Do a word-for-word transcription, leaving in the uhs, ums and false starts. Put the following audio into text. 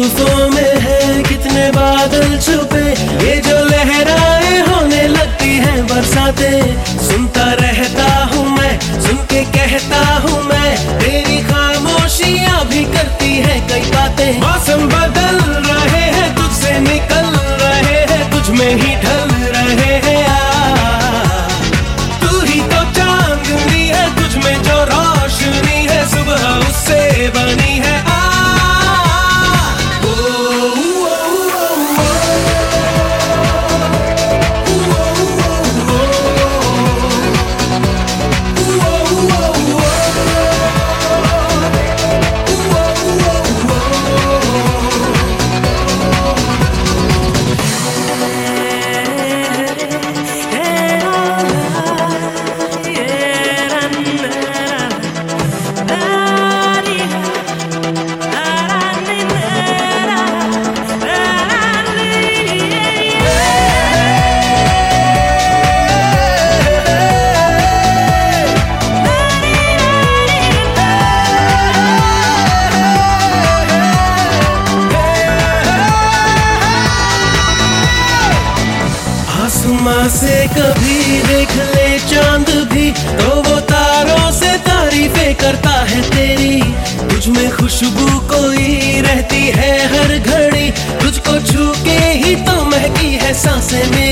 जुल्फों में है कितने बादल छुपे, ये जो लहराए होने लगती हैं बरसातें। सुनता रहता हूँ मैं, सुन के कहता हूँ मैं, तेरी खामोशियाँ भी करती हैं कई बातें। मौसम बदल रहे हैं, तुझसे निकल रहे हैं, तुझ में ही ढल रहे हैं यार। तू ही तो चांदनी है, तुझ में जो रोशनी है, सुबह उससे बनी है। आसमां से कभी देख ले चांद भी, तो वो तारों से तारीफें करता है तेरी। तुझ में खुशबू कोई रहती है हर घड़ी, तुझको छू के ही तो महकी है सांसें मेरी।